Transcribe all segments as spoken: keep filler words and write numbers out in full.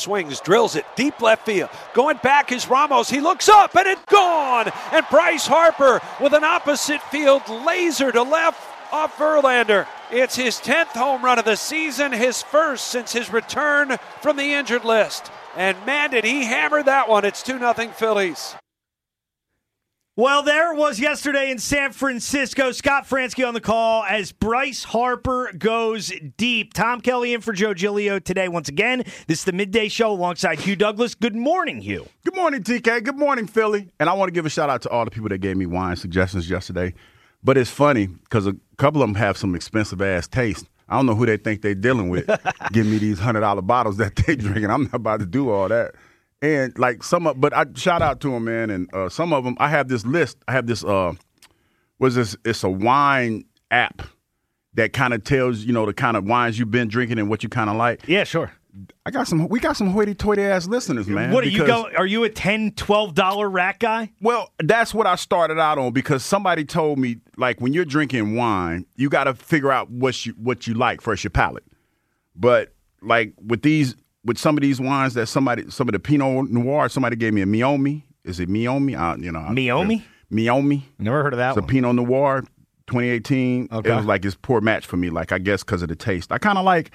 swings, drills it, deep left field. Going back is Ramos. He looks up, and it's gone. And Bryce Harper with an opposite field laser to left off Verlander. It's his tenth home run of the season, his first since his return from the injured list. And man, did he hammer that one. It's two nothing Phillies. Well, there it was yesterday in San Francisco. Scott Fransky on the call as Bryce Harper goes deep. Tom Kelly in for Joe Giglio today once again. This is the Midday Show alongside Hugh Douglas. Good morning, Hugh. Good morning, T K. Good morning, Philly. And I want to give a shout-out to all the people that gave me wine suggestions yesterday. But it's funny because a couple of them have some expensive-ass taste. I don't know who they think they're dealing with. Give me these one hundred dollar bottles that they drinking. I'm not about to do all that. And like some of, but I shout out to them, man. And uh, some of them, I have this list. I have this. Uh, what's this? It's a wine app that kind of tells you know the kind of wines you've been drinking and what you kind of like. Yeah, sure. I got some. We got some hoity-toity ass listeners, man. What are you go? Are you a ten, twelve dollar rack guy? Well, that's what I started out on because somebody told me like when you're drinking wine, you got to figure out what you what you like first, your palate. But like with these. With some of these wines that somebody, some of the Pinot Noir, somebody gave me a Meiomi. Is it Meiomi? Uh, you know, Meiomi? Meiomi. Never heard of that it's one. It's a Pinot Noir, twenty eighteen. Okay. It was like it's poor match for me. Like I guess because of the taste. I kind of like.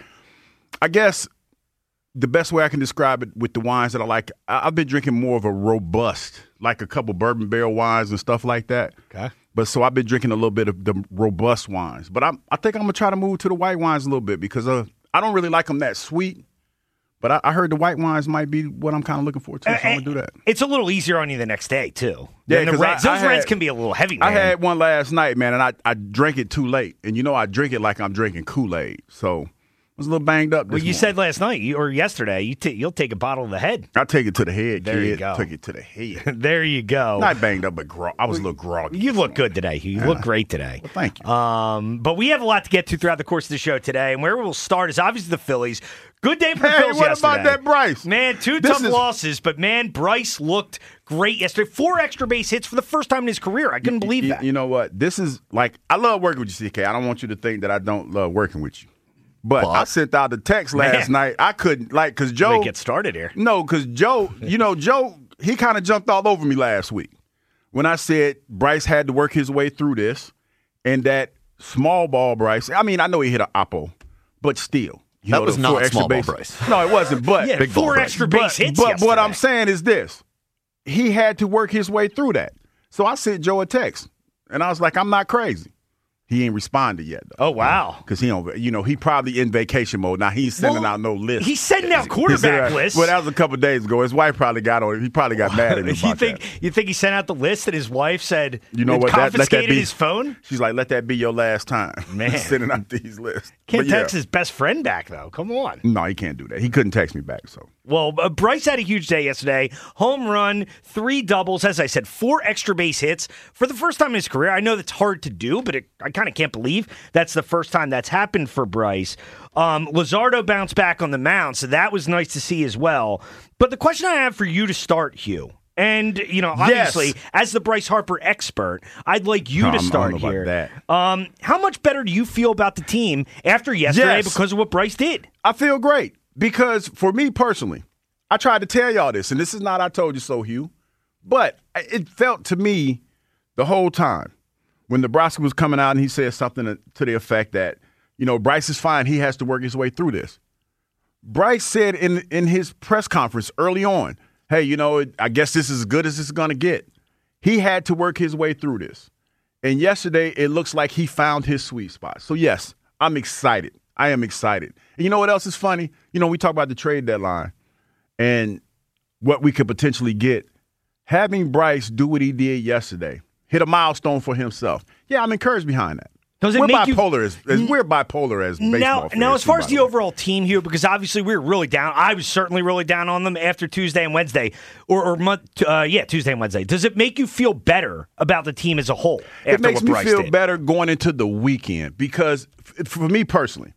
I guess the best way I can describe it with the wines that I like. I, I've been drinking more of a robust, like a couple bourbon barrel wines and stuff like that. Okay. But so I've been drinking a little bit of the robust wines. But I, I think I'm gonna try to move to the white wines a little bit because uh, I don't really like them that sweet. But I, I heard the white wines might be what I'm kind of looking forward to, so I'm going to do that. It's a little easier on you the next day, too. Yeah, the reds, I, those I reds had, can be a little heavy, man. I had one last night, man, and I, I drank it too late. And, you know, I drink it like I'm drinking Kool-Aid. So I was a little banged up this Well, you morning. said last night you, or yesterday, you t- you'll take a bottle to the head. I take it to the head, There kid. you go. Took it to the head. There you go. Not banged up, but gro- I was a little groggy. You look good today. You Yeah. look great today. Well, thank you. Um, but we have a lot to get to throughout the course of the show today. And where we'll start is obviously the Phillies. Good day for the Hey, Phillies what yesterday. about that Bryce? Man, two This tough is- losses, but man, Bryce looked great yesterday. Four extra base hits for the first time in his career. I couldn't believe you, that. You know what? This is like, I love working with you, C K. I don't want you to think that I don't love working with you. But, but I sent out the text last man. night. I couldn't, like, because Joe. Let me get started here. No, because Joe, you know, Joe, he kind of jumped all over me last week when I said Bryce had to work his way through this and that small ball Bryce, I mean, I know he hit an oppo, but still. You that know, was not small base. ball Bryce. No, it wasn't, but. Yeah, Big four ball extra but, base hits But yesterday. what I'm saying is this. He had to work his way through that. So I sent Joe a text, and I was like, I'm not crazy. He ain't responded yet, though. Oh, wow. Because he don't, you know, he probably in vacation mode. Now he's sending Well, out no list. He's sending out He quarterback sent out- lists. Well, that was a couple of days ago. His wife probably got on. He probably got mad at him about you think that. you think he sent out the list and his wife said You know it what? That, let that confiscated be, his phone? She's like, let that be your last time. Man. Sending out these lists. Can't But yeah. text his best friend back though. Come on. No, he can't do that. He couldn't text me back. So Well, uh, Bryce had a huge day yesterday. Home run, three doubles, as I said, four extra base hits for the first time in his career. I know that's hard to do, but it, I kind of can't believe that's the first time that's happened for Bryce. Um, Luzardo bounced back on the mound, so that was nice to see as well. But the question I have for you to start, Hugh, and, you know, obviously, Yes. as the Bryce Harper expert, I'd like you No, to I'm- I start don't know here. about that. Um, how much better do you feel about the team after yesterday Yes. because of what Bryce did? I feel great because for me personally, I tried to tell y'all this, and this is not I told you so, Hugh, but it felt to me the whole time when Nebraska was coming out and he said something to, to the effect that, you know, Bryce is fine. He has to work his way through this. Bryce said in in his press conference early on, hey, you know, I guess this is as good as it's going to get. He had to work his way through this. And yesterday, it looks like he found his sweet spot. So, yes, I'm excited. I am excited. And you know what else is funny? You know, we talk about the trade deadline and what we could potentially get. Having Bryce do what he did yesterday, hit a milestone for himself. Yeah, I'm encouraged behind that. Does it we're make you- bipolar as, as we're bipolar as baseball Now, fans, now, as far too, as by the way. overall team here, because obviously we were really down. I was certainly really down on them after Tuesday and Wednesday, or, or month, uh, yeah, Tuesday and Wednesday. Does it make you feel better about the team as a whole? After It makes what me Bryce feel did? better going into the weekend because f- for me personally,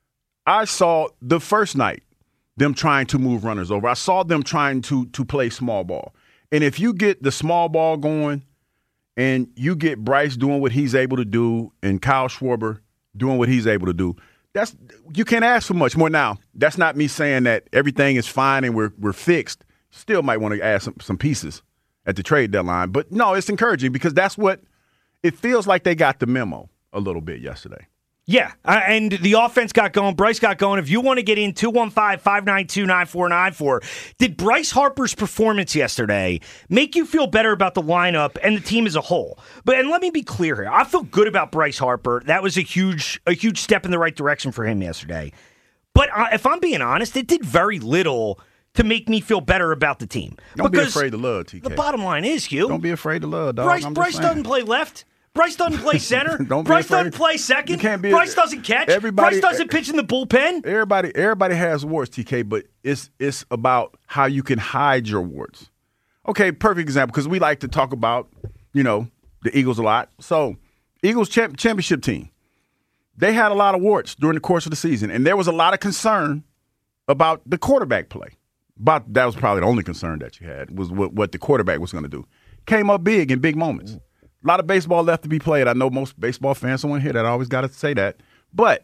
I saw the first night them trying to move runners over. I saw them trying to to play small ball. And if you get the small ball going and you get Bryce doing what he's able to do and Kyle Schwarber doing what he's able to do, that's you can't ask for much more. Now, that's not me saying that everything is fine and we're we're fixed. Still might want to add some, some pieces at the trade deadline. But, no, it's encouraging because that's what it feels like they got the memo a little bit yesterday. Yeah, uh, and the offense got going. Bryce got going. If you want to get in, two one five, five nine two, nine four nine four. Did Bryce Harper's performance yesterday make you feel better about the lineup and the team as a whole? But and let me be clear here. I feel good about Bryce Harper. That was a huge, a huge step in the right direction for him yesterday. But uh, if I'm being honest, it did very little to make me feel better about the team. Don't because be afraid to love, T K. The bottom line is, Hugh. Don't be afraid to love, dog. Bryce, I'm Bryce doesn't play left. Bryce doesn't play center. Don't be Bryce afraid. doesn't play second. You can't be, Bryce doesn't catch. Everybody, Bryce doesn't pitch in the bullpen. Everybody, everybody has warts, T K, but it's it's about how you can hide your warts. Okay, perfect example, because we like to talk about, you know, the Eagles a lot. So, Eagles champ, championship team, they had a lot of warts during the course of the season, and there was a lot of concern about the quarterback play. But that was probably the only concern that you had was what, what the quarterback was going to do. Came up big in big moments. A lot of baseball left to be played. I know most baseball fans don't want to hear that. I always got to say that. But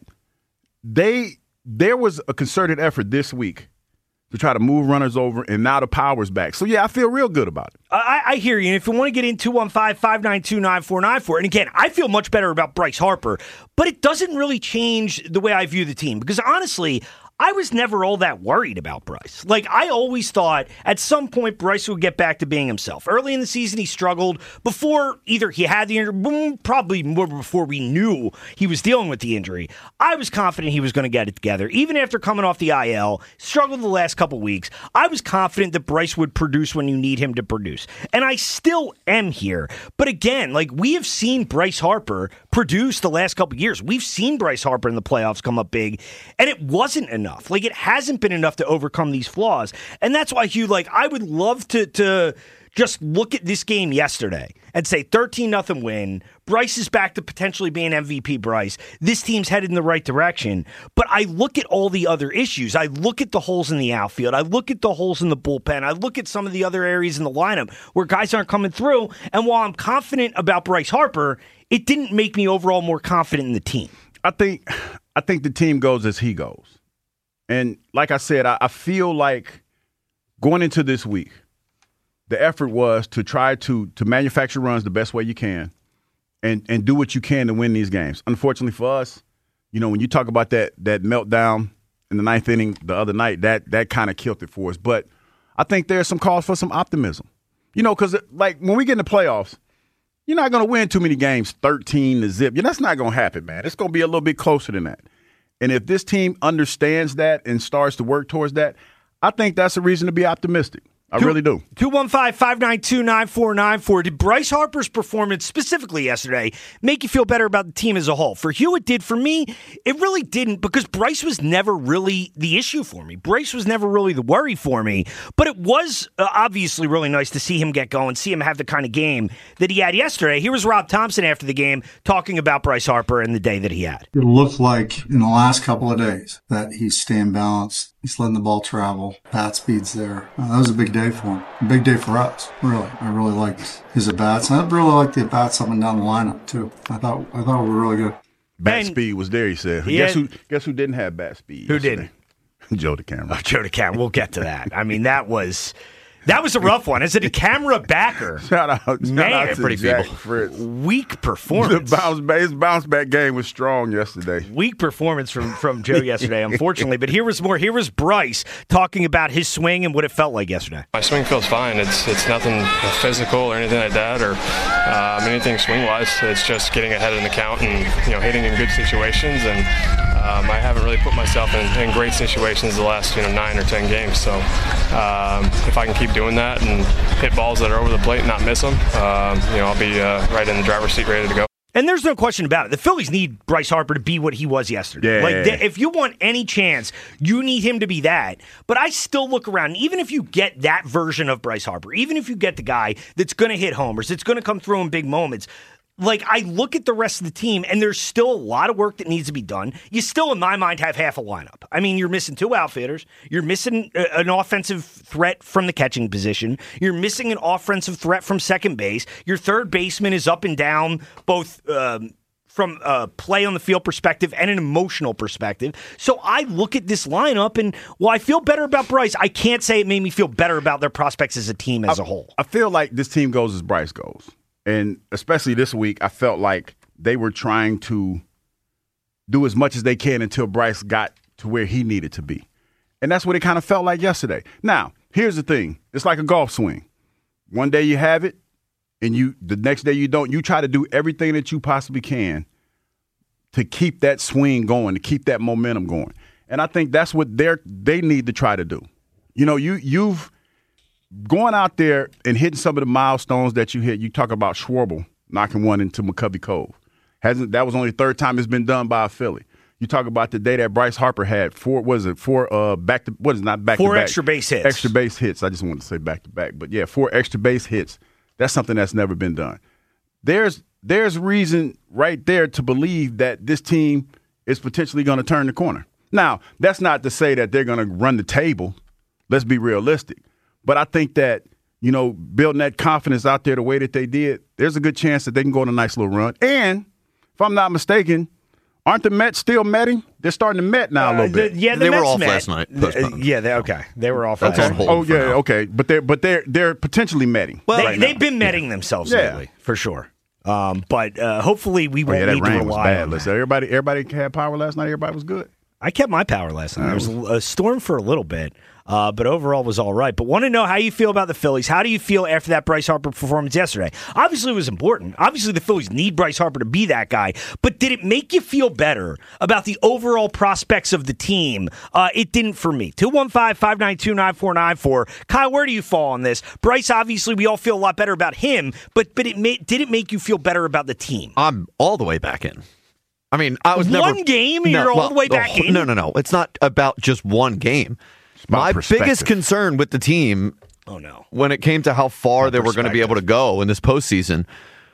they there was a concerted effort this week to try to move runners over, and now the power's back. So, yeah, I feel real good about it. I, I hear you. And if you want to get in, two one five, five nine two, nine four nine four. And again, I feel much better about Bryce Harper, but it doesn't really change the way I view the team. Because honestly, I was never all that worried about Bryce. Like, I always thought at some point Bryce would get back to being himself. Early in the season, he struggled before either he had the injury, probably more before we knew he was dealing with the injury. I was confident he was going to get it together. Even after coming off the I L, struggled the last couple weeks, I was confident that Bryce would produce when you need him to produce. And I still am here. But again, like, we have seen Bryce Harper produce the last couple years. We've seen Bryce Harper in the playoffs come up big, and it wasn't enough. Like, it hasn't been enough to overcome these flaws. And that's why, Hugh, like, I would love to to just look at this game yesterday and say thirteen nothing win. Bryce is back to potentially being M V P Bryce. This team's headed in the right direction. But I look at all the other issues. I look at the holes in the outfield. I look at the holes in the bullpen. I look at some of the other areas in the lineup where guys aren't coming through. And while I'm confident about Bryce Harper, it didn't make me overall more confident in the team. I think I think the team goes as he goes. And like I said, I, I feel like going into this week, the effort was to try to to manufacture runs the best way you can and, and do what you can to win these games. Unfortunately for us, you know, when you talk about that that meltdown in the ninth inning the other night, that that kind of killed it for us. But I think there's some cause for some optimism. You know, because, like, when we get in the playoffs, you're not going to win too many games thirteen to zip. Yeah, that's not going to happen, man. It's going to be a little bit closer than that. And if this team understands that and starts to work towards that, I think that's a reason to be optimistic. I Two, really do. two one five, five nine two, nine four nine four. Did Bryce Harper's performance specifically yesterday make you feel better about the team as a whole? For Hugh, it did. For me, it really didn't, because Bryce was never really the issue for me. Bryce was never really the worry for me. But it was uh, obviously really nice to see him get going, see him have the kind of game that he had yesterday. Here was Rob Thompson after the game talking about Bryce Harper and the day that he had. It looked like in the last couple of days that he's staying balanced. He's letting the ball travel. Bat speed's there. Uh, that was a big day for him. A big day for us, really. I really liked his at-bats. And I really liked the at-bats up and down the lineup, too. I thought I thought we were really good. Bat And speed was there, he said. he guess had- who Guess who didn't have bat speed? Who yesterday? didn't? Joe DeCamera. Oh, Joe DeCamera. We'll get to that. I mean, that was that was a rough one. As a DeCamera backer, Shout out, shout Man, out to pretty Jack feeble. Fritz. weak The performance. bounce back, his bounce back game was strong yesterday. Weak performance from, from Joe yesterday, unfortunately. But here was more. Here was Bryce talking about his swing and what it felt like yesterday. My swing feels fine. It's it's nothing physical or anything like that, or um, anything swing-wise. It's just getting ahead in the count and, you know, hitting in good situations. And um, I haven't really put myself in, in great situations the last, you know, nine or ten games. So um, if I can keep doing that and hit balls that are over the plate and not miss them, um, you know, I'll be uh, right in the driver's seat, ready to go. And there's no question about it. The Phillies need Bryce Harper to be what he was yesterday. Yeah. Like, th- if you want any chance, you need him to be that. But I still look around, even if you get that version of Bryce Harper, even if you get the guy that's going to hit homers, that's going to come through in big moments, like, I look at the rest of the team, and there's still a lot of work that needs to be done. You still, in my mind, have half a lineup. I mean, you're missing two outfitters. You're missing a, an offensive threat from the catching position. You're missing an offensive threat from second base. Your third baseman is up and down, both um, from a play on the field perspective and an emotional perspective. So I look at this lineup, and while I feel better about Bryce, I can't say it made me feel better about their prospects as a team as I, a whole. I feel like this team goes as Bryce goes. And especially this week, I felt like they were trying to do as much as they can until Bryce got to where he needed to be. And that's what it kind of felt like yesterday. Now, here's the thing. It's like a golf swing. One day you have it, and you the next day you don't. You try to do everything that you possibly can to keep that swing going, to keep that momentum going. And I think that's what they're they need to try to do. You know, you you've going out there and hitting some of the milestones that you hit. You talk about Schwarber knocking one into McCovey Cove. Hasn't that was only the third time it's been done by a Philly. You talk about the day that Bryce Harper had four, what is it, four uh, back to, what is it, not back four to back. Four extra base hits. Extra base hits. I just wanted to say back to back. But yeah, four extra base hits. That's something that's never been done. There's there's reason right there to believe that this team is potentially going to turn the corner. Now, that's not to say that they're going to run the table. Let's be realistic. But I think that, you know, building that confidence out there the way that they did, there's a good chance that they can go on a nice little run. And if I'm not mistaken, aren't the Mets still metting? They're starting to met now a little uh, bit. The, yeah, the they Mets were off met. last night. Uh, yeah, they okay. They were off That's last on night. hold. Oh yeah, now. okay. But they're but they're they're potentially metting. Well, they, right they've now. been metting themselves Yeah. lately, for sure. Um, but uh, hopefully we Oh, won't yeah, that need to rain was rely bad. on Listen, that. everybody everybody had power last night. Everybody was good. I kept my power last night. There was a storm for a little bit, uh, but overall was all right. But want to know how you feel about the Phillies. How do you feel after that Bryce Harper performance yesterday? Obviously, it was important. Obviously, the Phillies need Bryce Harper to be that guy. But did it make you feel better about the overall prospects of the team? Uh, it didn't for me. two one five, five nine two, nine four nine four. Kyle, where do you fall on this? Bryce, obviously, we all feel a lot better about him, but but it made, did it make you feel better about the team? I'm all the way back in. I mean, I was one never, game, and no, you're all well, the way back oh, in? No, no, no. It's not about just one game. about My perspective. biggest concern with the team Oh, no. when it came to how far they were going to be able to go in this postseason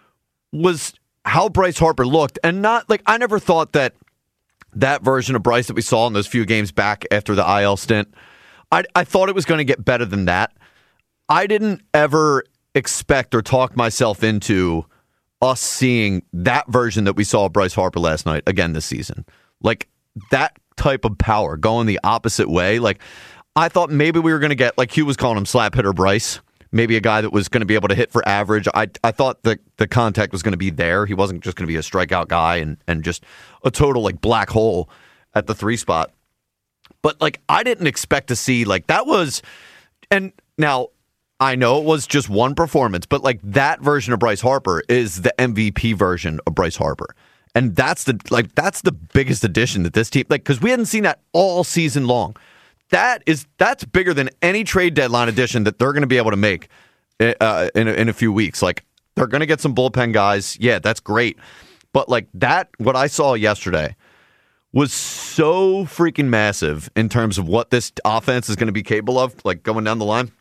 was how Bryce Harper looked. And not like I never thought that that version of Bryce that we saw in those few games back after the I L stint, I, I thought it was going to get better than that. I didn't ever expect or talk myself into us seeing that version that we saw of Bryce Harper last night again this season. Like that type of power going the opposite way. Like I thought maybe we were going to get, like Hugh was calling him slap hitter Bryce, maybe a guy that was going to be able to hit for average. I I thought the, the contact was going to be there. He wasn't just going to be a strikeout guy and, and just a total like black hole at the three spot. But like I didn't expect to see like that was, and now I know it was just one performance, but like that version of Bryce Harper is the M V P version of Bryce Harper. And that's the like that's the biggest addition that this team, like, because we hadn't seen that all season long. That is that's bigger than any trade deadline addition that they're going to be able to make uh, in a, in a few weeks. Like they're going to get some bullpen guys. Yeah, that's great. But like that, what I saw yesterday was so freaking massive in terms of what this offense is going to be capable of, like going down the line.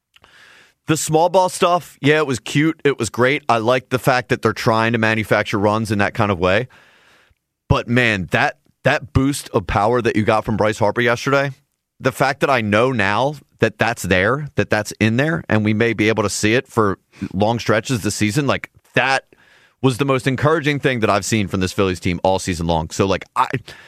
The small ball stuff, yeah, it was cute. It was great. I like the fact that they're trying to manufacture runs in that kind of way. But man, that that boost of power that you got from Bryce Harper yesterday, the fact that I know now that that's there, that that's in there, and we may be able to see it for long stretches this season, like that was the most encouraging thing that I've seen from this Phillies team all season long. So like I...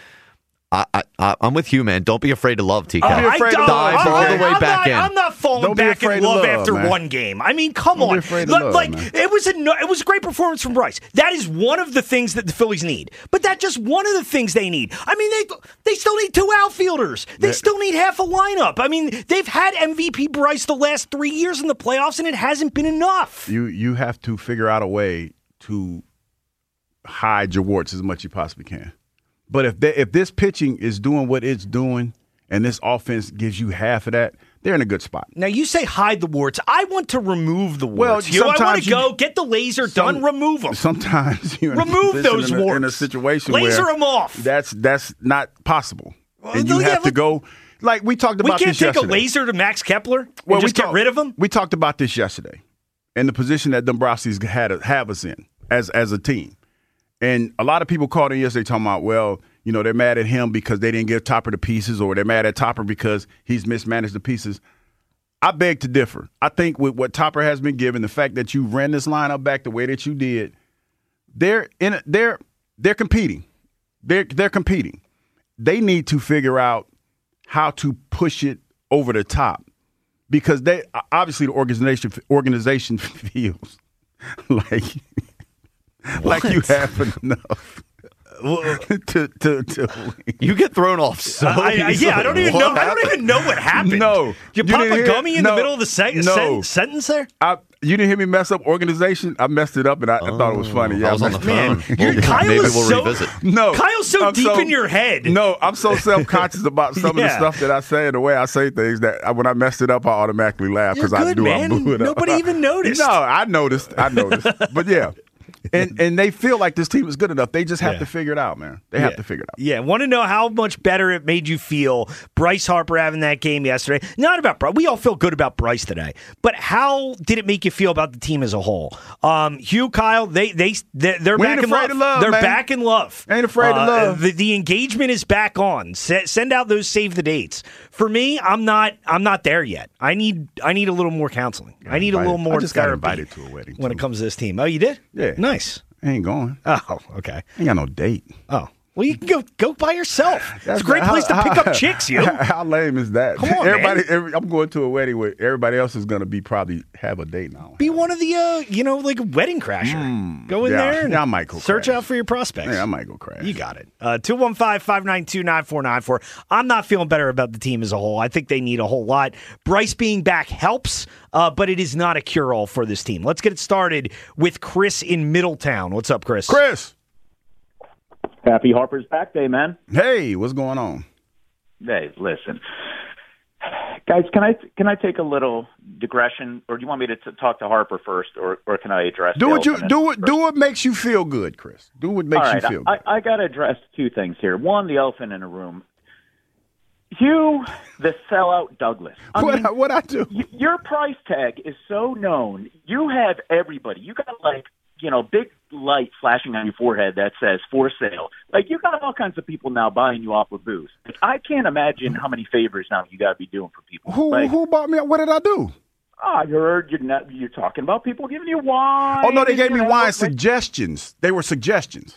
I, I, I'm with you, man. Don't be afraid to love, T K. Uh, I afraid to don't- love, I'm T K. not- all the way I'm back not, in. I'm not falling Don't be back in afraid to love, love, after man. one game. I mean, come Don't be on. afraid to Like, love, like, man. it was a no, it was a great performance from Bryce. That is one of the things that the Phillies need. But that's just one of the things they need. I mean, they they still need two outfielders. They Yeah. still need half a lineup. I mean, they've had M V P Bryce the last three years in the playoffs, and it hasn't been enough. You you have to figure out a way to hide your warts as much as you possibly can. But if they, if this pitching is doing what it's doing, and this offense gives you half of that, they're in a good spot. Now, you say hide the warts. I want to remove the Well, warts. You know, I want sometimes to you- go, get the laser Some- done, remove them. Sometimes you're in a Remove position those in a, warts. in a situation Laser where them off. That's that's not possible, and you yeah, have to but- go. Like we talked We about can't this take yesterday. a laser to Max Kepler and Well, just we get talk- rid of him? We talked about this yesterday, and the position that Dombrowski's had have us in as as a team. And a lot of people called in yesterday talking about, well, you know, they're mad at him because they didn't give Topper the pieces, or they're mad at Topper because he's mismanaged the pieces. I beg to differ. I think with what Topper has been given, the fact that you ran this lineup back the way that you did, they're in. They're they're competing. They're they're competing. They need to figure out how to push it over the top, because they obviously the organization organization feels like like you have enough. to, to, to win. You get thrown off so I, I, yeah, I don't even know. I don't even know what happened. No, you, you pop a gummy in no, the middle of the se- no. sen- sentence there. I, you didn't hear me mess up organization. I messed it up, and I, oh, I thought it was funny. Yeah, I was I on the phone. phone. You're, Kyle Maybe is we'll so, revisit. No, Kyle's so I'm deep so, in your head. No, I'm so self conscious about some yeah. of the stuff that I say and the way I say things that I, when I messed it up, I automatically laugh because I knew man. I blew it up. Nobody even noticed. No, I noticed. I noticed. But yeah. And and they feel like this team is good enough. They just have yeah. to figure it out, man. They yeah. have to figure it out. Yeah, want to know how much better it made you feel, Bryce Harper having that game yesterday. Not about Bryce. We all feel good about Bryce today. But how did it make you feel about the team as a whole? Um, Hugh, Kyle, they, they, they're, they're we back ain't in afraid love. of love. They're man. back in love. Ain't afraid uh, of love. The, the engagement is back on. S- send out those save the dates. For me, I'm not I'm not there yet. I need I need a little more counseling. I need invited. a little more I just therapy got invited to a wedding when too. it comes to this team. Oh, you did? Yeah. Nice. I ain't going. Oh, okay. I ain't got no date. Oh. Well, you can go go by yourself. That's It's a great how, place to pick how, up chicks, you. How, how lame is that? Come on, everybody, man. Every, I'm going to a wedding where everybody else is going to be probably have a date now. Be one of the, uh, you know, like a wedding crasher. Mm, go in yeah, there and yeah, I might go search crash. out for your prospects. Yeah, I might go crash. You got it. Uh, two one five, five nine two, nine four nine four. I'm not feeling better about the team as a whole. I think they need a whole lot. Bryce being back helps, uh, but it is not a cure-all for this team. Let's get it started with Chris in Middletown. What's up, Chris? Chris. Happy Harper's back day, man. Hey, what's going on? Hey, listen. Guys, can I can I take a little digression, or do you want me to t- talk to Harper first, or, or can I address do what you do what first? do what makes you feel good, Chris. Do what makes All right, you feel I, good. I, I got to address two things here. One, the elephant in the room. You, the sellout Douglas. I what mean, I, what I do? y- your price tag is so known. You have everybody. You got like you know big light flashing on your forehead that says for sale. Like you got all kinds of people now buying you off of booze. Like, I can't imagine how many favors now you got to be doing for people. Who like, who bought me? What did I do? I heard you're not, you're talking about people giving you wine. Oh no, they gave me you know, wine like- suggestions. They were suggestions.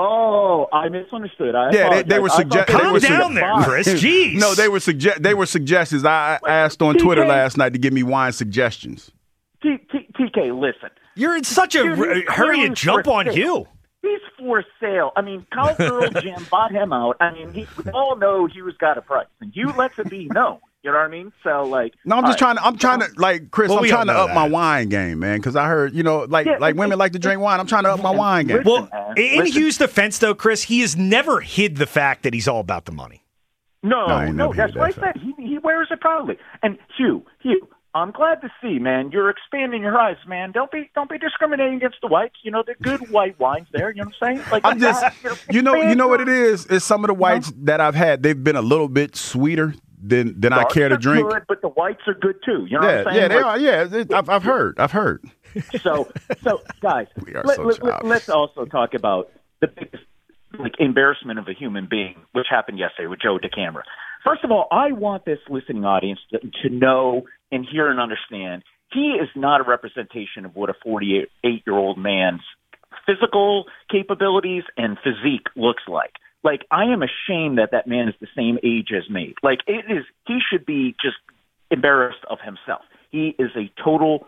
Oh, I misunderstood. I Yeah, they, they were suggesting. suggestions. Calm down there, Chris. Jeez. No, they were suggest. They were suggestions. I I asked on Twitter last night to give me wine suggestions. T- T- TK, listen. You're in such a Dude, r- he's hurry to clearly jump for on sale. you. He's for sale. I mean, Kyle Earl Jim bought him out. I mean, he, we all know Hugh's got a price, and Hugh lets it be known. You know what I mean? So, like, No, I'm just all right. trying to. I'm trying to like Chris. Well, I'm we trying to all know up my that. wine game, man. Because I heard you know, like Yeah, like it- women it- like to drink wine. I'm trying to up my wine game. Listen, Well, man, in listen. Hugh's defense, though, Chris, he has never hid the fact that he's all about the money. No, No, I ain't no, never that's heard what I that said. He he wears it proudly. And Hugh, Hugh, I'm glad to see, man. You're expanding your eyes, man. Don't be don't be discriminating against the whites. You know, the good white wines there. You know what I'm saying? Like I'm just, you know, you know what it is. It's some of the whites Uh-huh. that I've had. They've been a little bit sweeter than than I Darks care to are drink. Good, but the whites are good too. You know Yeah, what I'm yeah, saying? they Like, are. Yeah, it- I've, I've heard. I've heard. So, so guys, We are let, so let, let, childish. let's also talk about the biggest like embarrassment of a human being, which happened yesterday with Joe DeCamara. First of all, I want this listening audience to, to know and hear and understand he is not a representation of what a forty-eight-year-old man's physical capabilities and physique looks like. Like, I am ashamed that that man is the same age as me. Like, it is, he should be just embarrassed of himself. He is a total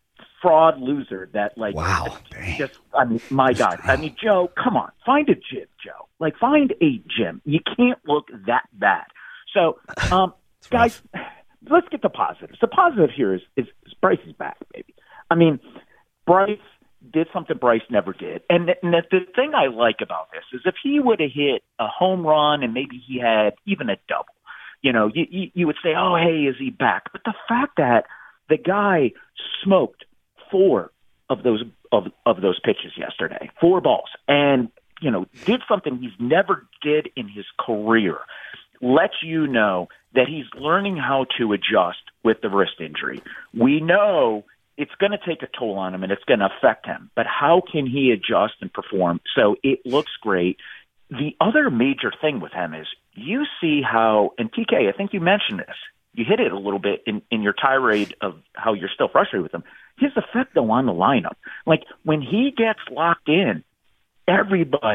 fraud loser that, like, Wow. just, I mean, my God. I mean, Joe, come on, find a gym, Joe. Like, find a gym. You can't look that bad. So, um, guys, let's get the positives. The positive here is, is, is Bryce is back, baby. I mean, Bryce did something Bryce never did. And, th- and the, the thing I like about this is if he would have hit a home run and maybe he had even a double, you know, you, you, you would say, oh, hey, is he back? But the fact that the guy smoked four of those of, of those pitches yesterday, four balls, and, you know, did something he's never did in his career, lets you know that he's learning how to adjust with the wrist injury. We know it's going to take a toll on him and it's going to affect him, but how can he adjust and perform? So it looks great. The other major thing with him is you see how, and T K, I think you mentioned this, you hit it a little bit in, in your tirade of how you're still frustrated with him. His effect, though, on the lineup. Like, when he gets locked in, everybody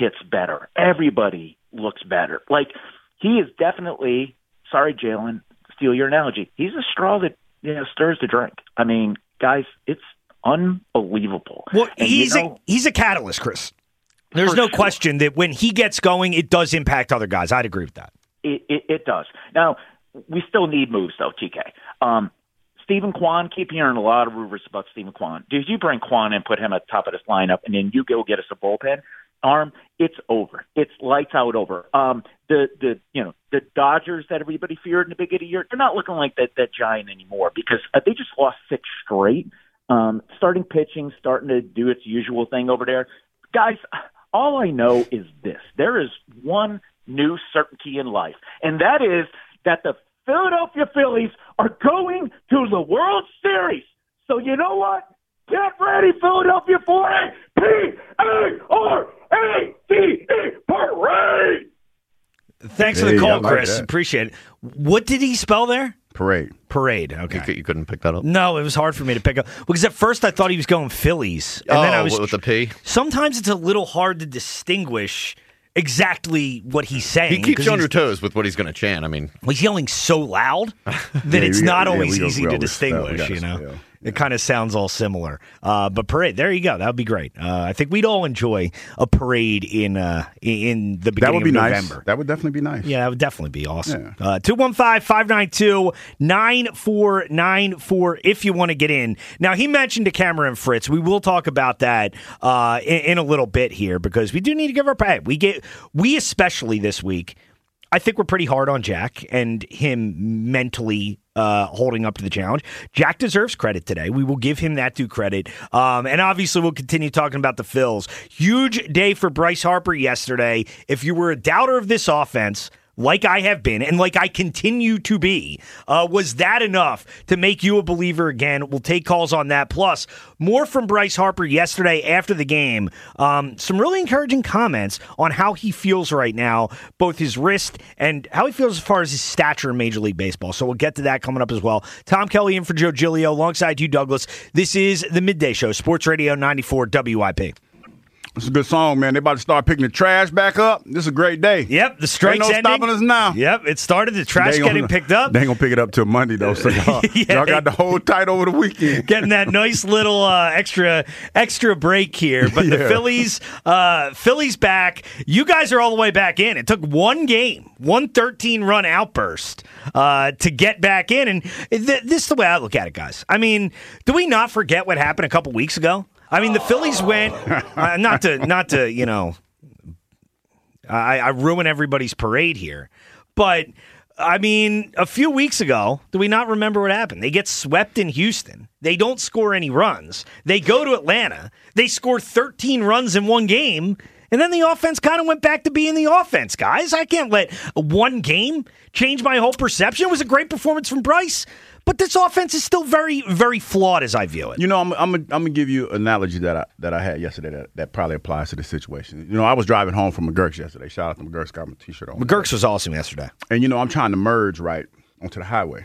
hits better. Everybody looks better. Like, he is definitely, sorry, Jalen, steal your analogy. He's a straw that, you know, stirs the drink. I mean, guys, it's unbelievable. Well, and he's you know, a he's a catalyst, Chris. There's no sure. question that when he gets going, it does impact other guys. I'd agree with that. It, it, it does. Now, we still need moves, though, T K. Um, Stephen Kwan, keep hearing a lot of rumors about Stephen Kwan. Did you bring Kwan and put him at the top of this lineup, and then you go get us a bullpen arm? It's over. It's lights out over. Um, the the you know the Dodgers that everybody feared in the beginning of the year, they're not looking like that that giant anymore because uh, they just lost six straight. Um, starting pitching, starting to do its usual thing over there, guys. All I know is this. There is one new certainty in life, and that is that the Philadelphia Phillies are going to the World Series. So you know what? Get ready, Philadelphia, for a P A R A D E parade! Thanks for Hey, the I call, like Chris. that. Appreciate it. What did he spell there? Parade. Parade. Okay. You, cou- you couldn't pick that up? No, it was hard for me to pick up because at first I thought he was going Phillies, and oh, then I was with the P? Sometimes it's a little hard to distinguish exactly what he's saying. He keeps 'cause you on your he's, toes with what he's going to chant. I mean, he's yelling so loud that Yeah, it's we not got- yeah, always we got- easy we to always spell, we distinguish. gotta You know, spell. it kind of sounds all similar. Uh, but parade, there you go. That would be great. Uh, I think we'd all enjoy a parade in uh, in the beginning That would be of nice. November. That would definitely be nice. Yeah, that would definitely be awesome. Yeah. Uh, two one five, five nine two, nine four nine four if you want to get in. Now, he mentioned to Cameron Fritz. We will talk about that uh, in, in a little bit here because we do need to give our pay. We get, we especially this week, I think we're pretty hard on Jack and him mentally uh, holding up to the challenge. Jack deserves credit today. We will give him that due credit. Um, and obviously, we'll continue talking about the Phils. Huge day for Bryce Harper yesterday. If you were a doubter of this offense, like I have been and like I continue to be, uh, was that enough to make you a believer again? We'll take calls on that. Plus, more from Bryce Harper yesterday after the game. Um, some really encouraging comments on how he feels right now, both his wrist and how he feels as far as his stature in Major League Baseball. So we'll get to that coming up as well. Tom Kelly in for Joe Giglio alongside you, Douglas. This is the Midday Show, Sports Radio ninety-four W I P. It's a good song, man. They about to start picking the trash back up. This is a great day. Yep, the strike's Ain't no ending. stopping us now. Yep, it started. The trash They ain't getting gonna- picked up. They ain't gonna pick it up till Monday though. So y'all, Yeah, y'all they- got the whole tight over the weekend. Getting that nice little uh, extra extra break here, but the Yeah. Phillies, uh, Phillies back. You guys are all the way back in. It took one game, one thirteen run outburst uh, to get back in, and th- this is the way I look at it, guys. I mean, do we not forget what happened a couple weeks ago? I mean, the Phillies went uh, not to not to you know, I, I ruin everybody's parade here, but. I mean, a few weeks ago, do we not remember what happened? They get swept in Houston. They don't score any runs. They go to Atlanta. They score thirteen runs in one game. And then the offense kind of went back to being the offense, guys. I can't let one game change my whole perception. It was a great performance from Bryce. But this offense is still very, very flawed as I view it. You know, I'm I'm I'm gonna give you an analogy that I that I had yesterday that, that probably applies to the situation. You know, I was driving home from McGurk's yesterday. Shout out to McGurk's, got my T-shirt on. McGurk's was awesome yesterday. And you know, I'm trying to merge right onto the highway,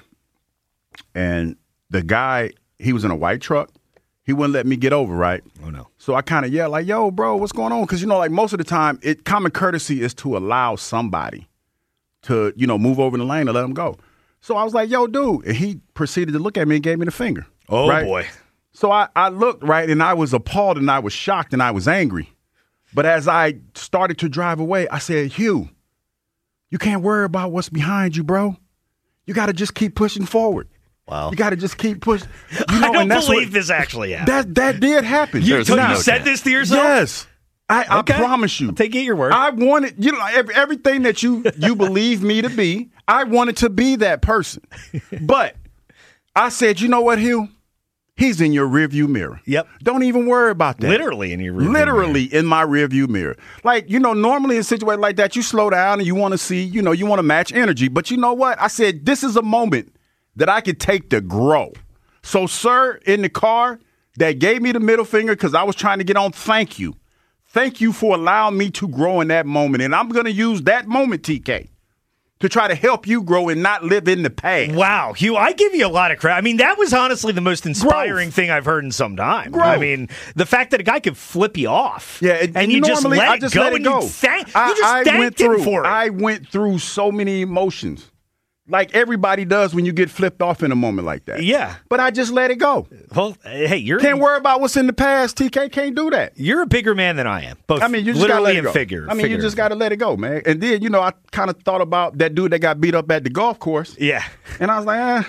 and the guy, he was in a white truck. He wouldn't let me get over, right? Oh no! So I kind of yelled like, "Yo, bro, what's going on?" Because you know, like most of the time, it common courtesy is to allow somebody to you know move over in the lane and let them go. So I was like, "Yo, dude," and he proceeded to look at me and gave me the finger. Oh right? boy! So I, I looked right, and I was appalled, and I was shocked, and I was angry. But as I started to drive away, I said, "Hugh, you can't worry about what's behind you, bro. You got to just keep pushing forward. Wow. You got to just keep pushing." You know, I don't and that's believe what, this actually happened. That that did happen. You, There's so no you said chance. this to yourself? Yes. I, Okay. I promise you. I'll take it at your word. I wanted, you know, every, everything that you you believe me to be, I wanted to be that person. But I said, you know what, Hugh? He's in your rearview mirror. Yep. Don't even worry about that. Literally in your rearview Literally in my rearview mirror. Like, you know, normally in a situation like that, you slow down and you want to see, you know, you want to match energy. But you know what? I said, this is a moment that I could take to grow. So, sir, in the car that gave me the middle finger because I was trying to get on, thank you. Thank you for allowing me to grow in that moment. And I'm going to use that moment, T K, to try to help you grow and not live in the past. Wow, Hugh, I give you a lot of credit. I mean, that was honestly the most inspiring Growth. thing I've heard in some time. Growth. I mean, the fact that a guy could flip you off, Yeah, it, and you just normally, let I it just go, let it and go. you, thank, I, you just I thanked went him through, for it. I went through so many emotions, like everybody does when you get flipped off in a moment like that. Yeah. But I just let it go. Well, hey, you're Can't worry about what's in the past. T K can't do that. you're a bigger man than I am. Both I mean, you just gotta literally let it and go. figure. I mean, you just got to let it go, man. And then, you know, I kind of thought about that dude that got beat up at the golf course. Yeah. And I was like, eh,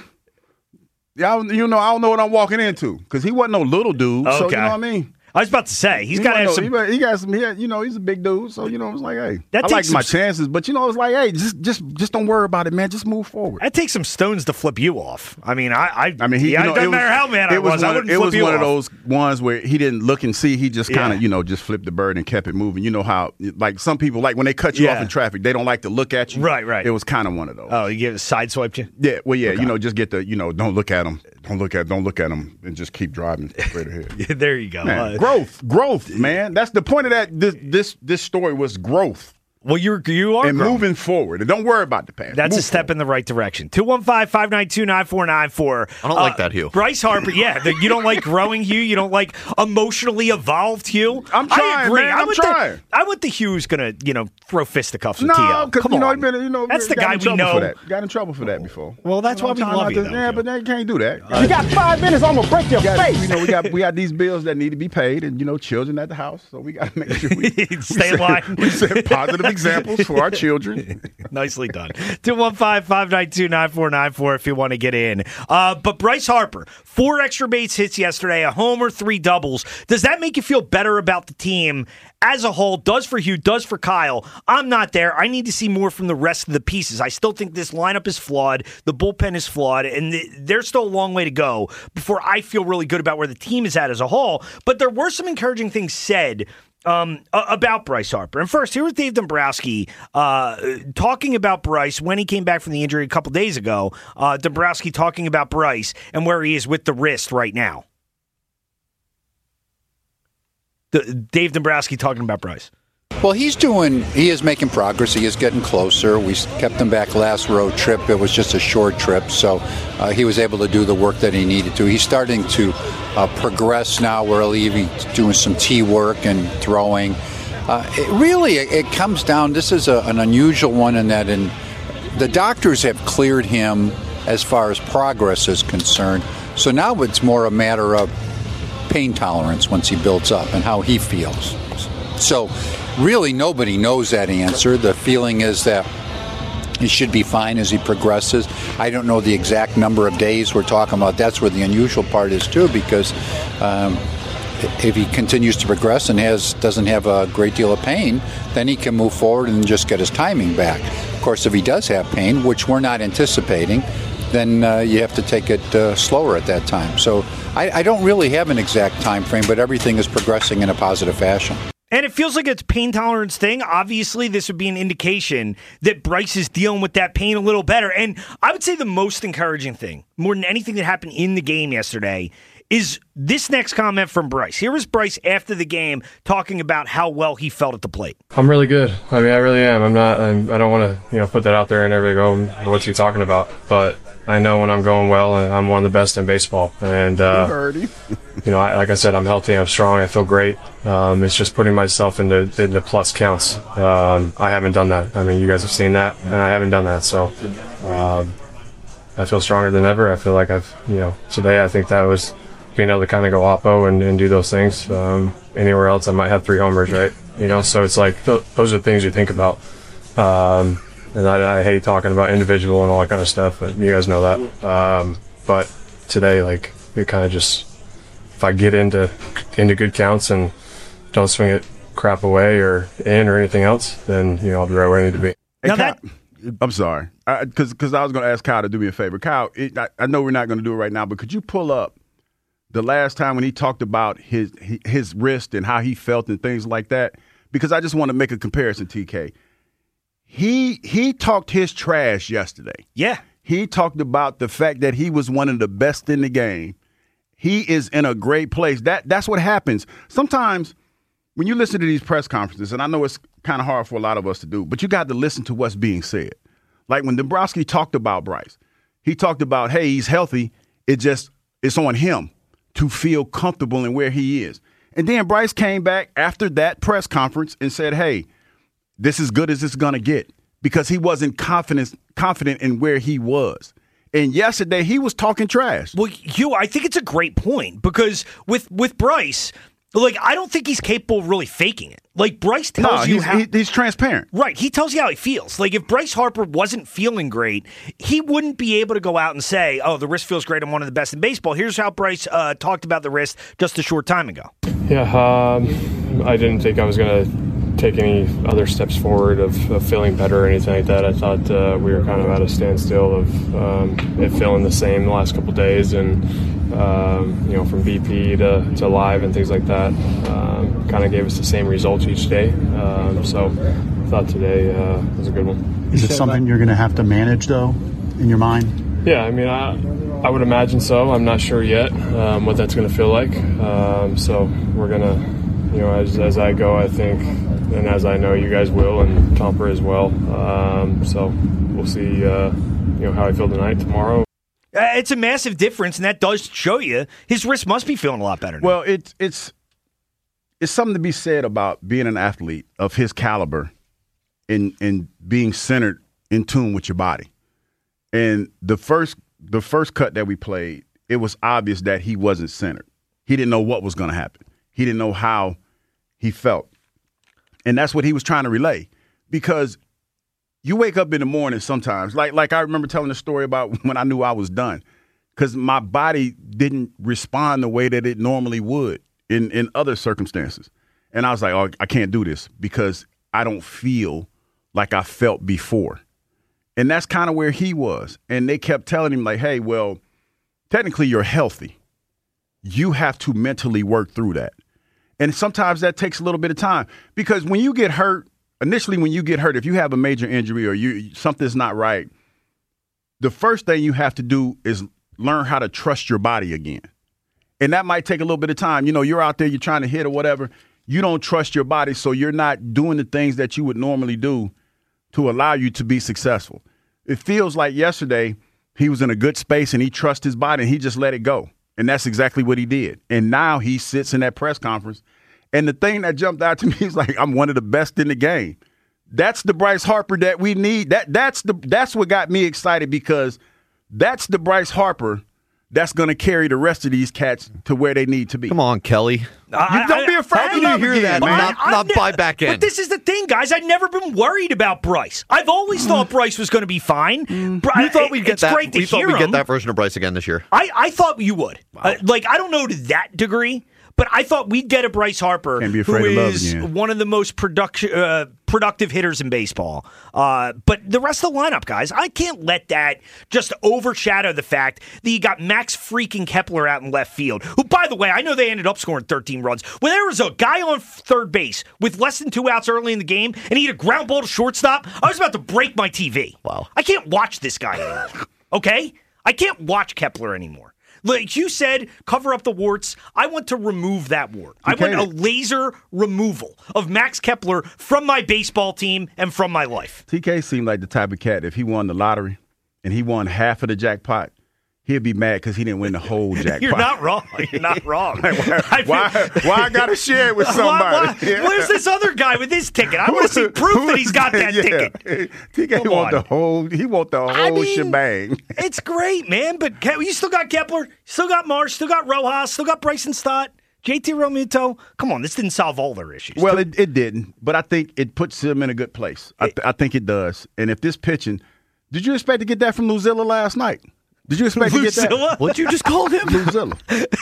y'all, you know, I don't know what I'm walking into because he wasn't no little dude. So, you Okay. know what I mean? I was about to say he's He got to have wasn't no- some. He, he got some. He had, you know, he's a big dude. So you know, it's like, hey, That I like takes my some- chances, but you know, it's like, hey, just, just, just don't worry about it, man. Just move forward. That takes some stones to flip you off. I mean, I, I, I mean, he, yeah, you know, it doesn't it was, matter how mad it I was. was I one, wouldn't it flip was you one off. of those ones where he didn't look and see. He just kind of, Yeah. you know, just flipped the bird and kept it moving. You know how, like some people, like when they cut you Yeah. off in traffic, they don't like to look at you. Right, right. It was kind of one of those. Oh, you get sideswiped you. Yeah, well, yeah, you know, just get the, you know, don't look at them, don't look at, don't look at them, and just keep driving straight ahead. Yeah, there you go. Man, Uh, growth, growth, man. That's the point of that. This, this, this story was growth well, you're you are and growing. moving forward. And don't worry about the past. That's Move a step forward. in the right direction. two one five, five nine two, nine four nine four. I don't like that, Hugh. Bryce Harper, yeah. The, you don't like growing Hugh? You don't like emotionally evolved Hugh? I'm I trying, agree. man. I I'm would trying. Think, I would think Hugh's going to, you know, throw fisticuffs with T No, O. because Come you know, on. he been, you know, That's the got guy in we trouble know. For that. Got in trouble for that before. Well, that's You know, why we I'm trying love not you, to- though, Yeah, Hugh. but they can't do that. You got five minutes, I'm gonna break your We got, face. you know, we got we got these bills that need to be paid, and you know, children at the house, so we got to make sure we Stay we in line. set, we set positive examples for our children. Nicely done. two one five, five nine two, nine four nine four if you want to get in. Uh, but Bryce Harper, four extra base hits yesterday, a homer, three doubles. Does that make you feel better about the team as a whole? Does for Hugh, does for Kyle. I'm not there. I need to see more from the rest of the pieces. I still think this lineup is flawed. The bullpen is flawed, and th- there's still a long way to go before I feel really good about where the team is at as a whole. But there were some encouraging things said Um, about Bryce Harper. And first, here was Dave Dombrowski uh, talking about Bryce when he came back from the injury a couple days ago. Uh, Dombrowski talking about Bryce and where he is with the wrist right now. The, Dave Dombrowski talking about Bryce. Well, he's doing, he is making progress. He is getting closer. We kept him back last road trip. It was just a short trip, so uh, he was able to do the work that he needed to. He's starting to uh, progress now, where he's doing some tee work and throwing. Uh, it really, it, it comes down, this is a, an unusual one in that in, the doctors have cleared him as far as progress is concerned. So now it's more a matter of pain tolerance once he builds up and how he feels. So really nobody knows that answer. The feeling is that he should be fine as he progresses. I don't know the exact number of days we're talking about. That's where the unusual part is too, because um, if he continues to progress and has doesn't have a great deal of pain, then he can move forward and just get his timing back. Of course, if he does have pain, which we're not anticipating, then uh, you have to take it uh, slower at that time. So I, I don't really have an exact time frame, but everything is progressing in a positive fashion. And it feels like it's a pain tolerance thing. Obviously, this would be an indication that Bryce is dealing with that pain a little better. And I would say the most encouraging thing, more than anything that happened in the game yesterday, is this next comment from Bryce. Here was Bryce after the game talking about how well he felt at the plate. I'm really good. I mean, I really am. I'm not. I'm, I don't want to, you know, put that out there and everybody go, "What's he talking about?" But I know when I'm going well, and I'm one of the best in baseball. And uh, you know, I, like I said, I'm healthy. I'm strong. I feel great. Um, it's just putting myself into into plus counts. Um, I haven't done that. I mean, you guys have seen that, and I haven't done that. So um, I feel stronger than ever. I feel like I've, you know, today I think that was being able to kind of go oppo and, and do those things. Um, anywhere else, I might have three homers, right? You know, so it's like th- those are the things you think about. Um, and I, I hate talking about individual and all that kind of stuff, but you guys know that. Um, but today, like, it kind of just, if I get into into good counts and don't swing it crap away or in or anything else, then, you know, I'll be right where I need to be. Hey, Now Kyle, that- I'm sorry, because because I was going to ask Kyle to do me a favor. Kyle, it, I, I know we're not going to do it right now, but could you pull up the last time when he talked about his his wrist and how he felt and things like that? Because I just want to make a comparison, T K. He he talked his trash yesterday. Yeah. He talked about the fact that he was one of the best in the game. He is in a great place. That that's what happens. Sometimes when you listen to these press conferences, and I know it's kind of hard for a lot of us to do, but you got to listen to what's being said. Like when Dombrowski talked about Bryce, he talked about, hey, he's healthy. It just it's on him to feel comfortable in where he is. And then Bryce came back after that press conference and said, hey, this is good as it's going to get, because he wasn't confident confident in where he was. And yesterday he was talking trash. Well, Hugh, I think it's a great point, because with with Bryce, like, I don't think he's capable of really faking it. Like, Bryce tells no, you he's, how he, he's transparent. Right, he tells you how he feels. Like, if Bryce Harper wasn't feeling great, he wouldn't be able to go out and say, oh, the wrist feels great, I'm one of the best in baseball. Here's how Bryce uh, talked about the wrist just a short time ago. Yeah, um, I didn't think I was going to take any other steps forward of, of feeling better or anything like that. I thought uh, we were kind of at a standstill of um, it feeling the same the last couple of days, and um, you know, from B P to, to live and things like that, um, kind of gave us the same results each day. Um, so I thought today uh, was a good one. Is it something you're going to have to manage, though, in your mind? Yeah, I mean, I, I would imagine so. I'm not sure yet um, what that's going to feel like. Um, so we're going to, you know, as, as I go, I think, and as I know you guys will, and Tomper as well. Um, so we'll see, uh, you know, how I feel tonight, tomorrow. Uh, it's a massive difference, and that does show you his wrist must be feeling a lot better now. Well, it's it's it's something to be said about being an athlete of his caliber and and being centered in tune with your body. And the first the first cut that we played, it was obvious that he wasn't centered. He didn't know what was going to happen. He didn't know how he felt. And that's what he was trying to relay, because you wake up in the morning sometimes, like like I remember telling the story about when I knew I was done, because my body didn't respond the way that it normally would in, in other circumstances. And I was like, oh, I can't do this because I don't feel like I felt before. And that's kind of where he was. And they kept telling him, like, hey, well, technically you're healthy. You have to mentally work through that. And sometimes that takes a little bit of time, because when you get hurt, initially when you get hurt, if you have a major injury or you something's not right, the first thing you have to do is learn how to trust your body again. And that might take a little bit of time. You know, you're out there, you're trying to hit or whatever. You don't trust your body, so you're not doing the things that you would normally do to allow you to be successful. It feels like yesterday he was in a good space and he trusted his body and he just let it go. And that's exactly what he did. And now he sits in that press conference. And the thing that jumped out to me is like, I'm one of the best in the game. That's the Bryce Harper that we need. That that's the that's what got me excited, because that's the Bryce Harper that's going to carry the rest of these cats to where they need to be. Come on, Kelly. I, you don't I, be afraid I, to I, love hear again, that, man. Not, I, not ne- buy back in. But this is the thing, guys. I've never been worried about Bryce. I've always thought Bryce was going to be fine. Mm. Bri- you thought we'd get it's that. Great to we thought hear we'd him. get that version of Bryce again this year. I, I thought you would. Wow. Uh, like, I don't know to that degree, but I thought we'd get a Bryce Harper Can't be afraid who of love is again. one of the most production, uh, productive hitters in baseball. Uh, but the rest of the lineup, guys, I can't let that just overshadow the fact that you got Max freaking Kepler out in left field, who, by the way, I know they ended up scoring thirteen runs. When there was a guy on third base with less than two outs early in the game and he had a ground ball to shortstop, I was about to break my T V. Wow. I can't watch this guy anymore. Okay? I can't watch Kepler anymore. Like you said, cover up the warts. I want to remove that wart. I want a laser removal of Max Kepler from my baseball team and from my life. T K seemed like the type of cat, if he won the lottery and he won half of the jackpot, he'd be mad because he didn't win the whole jackpot. You're not wrong. You're not wrong. Like, why, why, why I got to share it with somebody? Why, why, yeah. Where's this other guy with his ticket? I want to see proof that he's got that yeah. ticket. T K Come want on. the whole. He want the whole I mean, shebang. It's great, man. But Ke- you still got Kepler, still got Marsh, still got Rojas, still got Bryson Stott, J T Realmuto. Come on, this didn't solve all their issues. Well, it, it didn't, but I think it puts him in a good place. I, th- I think it does. And if this pitching, did you expect to get that from Luzilla last night? Did you expect to get that? What'd you just call him? Luzilla.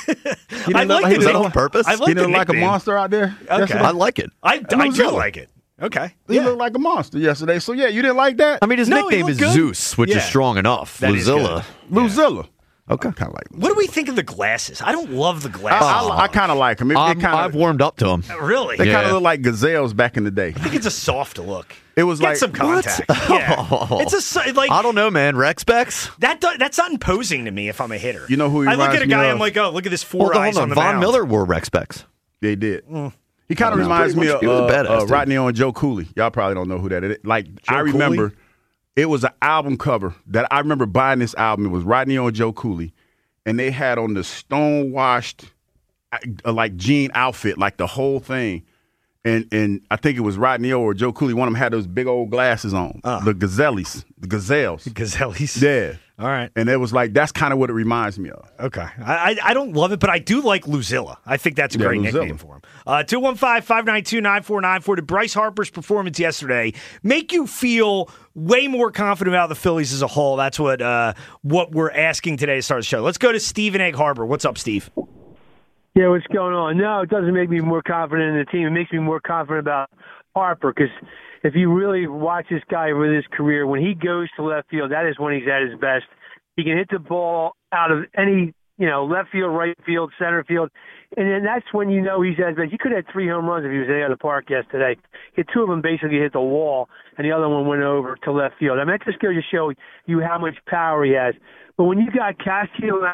I like Was it. that on purpose? I like He the didn't look like a nickname. monster out there. Okay. yesterday? I like it. I, I do Luzilla. like it. Okay. He looked like a monster yesterday. So yeah, you didn't like that? I mean, his No, he nickname is looked good. Zeus, which Yeah. is strong enough. That is Luzilla. Luzilla. Okay. Kind of like. What do we think of the glasses? I don't love the I, glasses. I, I kind of like him. It, it I'm- kinda, I've warmed up to him. Really? They Yeah. kind of look like gazelles back in the day. I think it's a soft look. It was Get like some contact. Yeah. It's a so- like I don't know, man. Rex Specs? that. Do, that's not imposing to me if I'm a hitter. You know who he I look reminds at a me guy. of? I'm like, oh, look at this four Hold on, eyes hold on on. the Von mound. Miller wore Rex Specs. They did. Mm. He kind of He's reminds me pretty of much- he was a uh, badass, uh, dude. Rodney and Joe Cooley. Y'all probably don't know who that is. Like I Cooley? remember It was an album cover that I remember buying this album. It was Rodney O and Joe Cooley, and they had on the stone-washed, uh, like, jean outfit, like the whole thing. And and I think it was Rodney O or Joe Cooley. One of them had those big old glasses on, uh, the gazelles, the gazelles. Gazelles? Yeah. All right. And it was like, that's kind of what it reminds me of. Okay. I I don't love it, but I do like Luzilla. I think that's a Yeah, great Luzilla. nickname for him. Uh, two one five, five nine two, nine four nine four. Did Bryce Harper's performance yesterday make you feel way more confident about the Phillies as a whole? That's what uh, what we're asking today to start the show. Let's go to Steve in Egg Harbor. What's up, Steve? Yeah, what's going on? No, it doesn't make me more confident in the team. It makes me more confident about Harper because if you really watch this guy over his career, when he goes to left field, that is when he's at his best. He can hit the ball out of any, you know, left field, right field, center field, and then that's when you know he's at his best. He could have had three home runs if he was in the park yesterday. Hit two of them basically hit the wall, and the other one went over to left field. I mean, that just goes to show you how much power he has. But when you got Castillo,